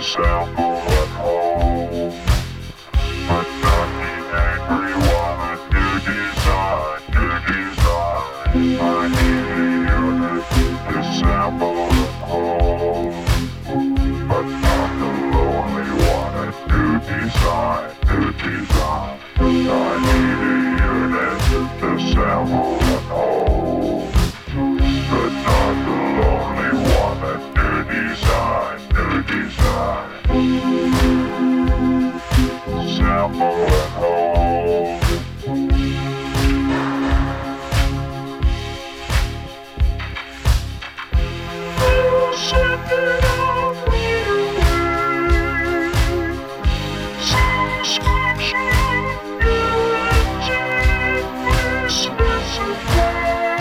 sample at home, but not the angry one. A new design, new design. I need a unit to sample at home, but not the lonely one. A new design, new design. I need a unit to sample at home, but not the lonely one. A new design, new design. Sample at home. Send it on right away. Subscription guaranteed. Please specify.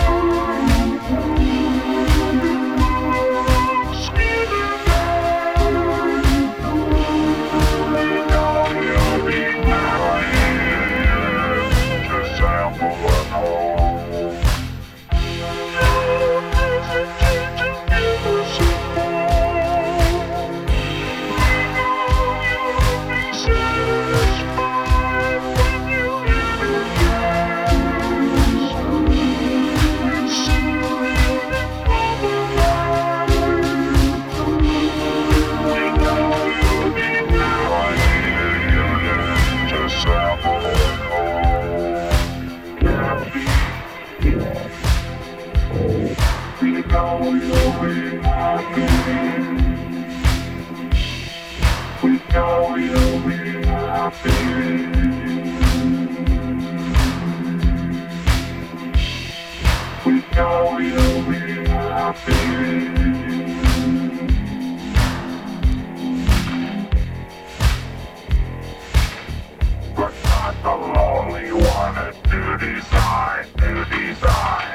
Skin it out. We know you'll be dying to sample at home. Don't hesitate to give us a call. We know you'll be satisfied when you energize. It's serious for the life. We know you'll be dying to sample at home. Happy. We know you'll be happy. We know you'll be happy. We know you'll be happy. But not the lonely one. A new design, new design.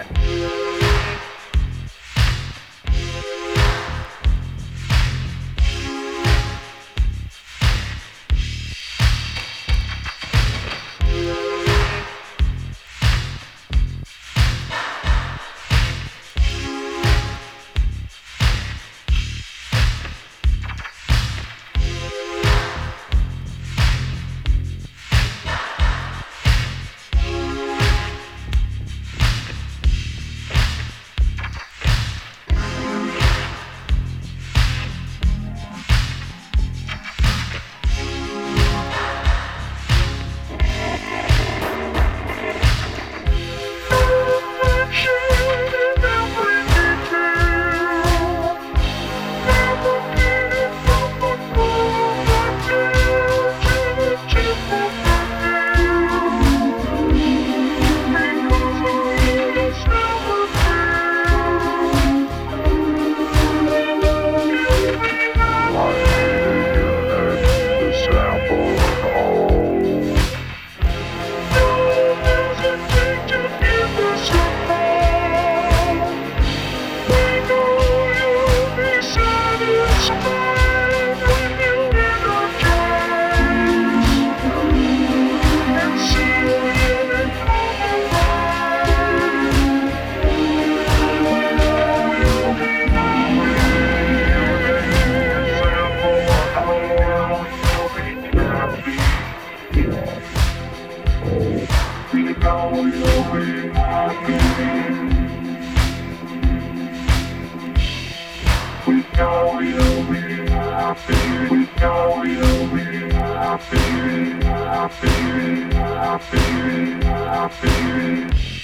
We know you'll be happy. We know you'll be happy. We know you'll be happy. Happy, happy, happy.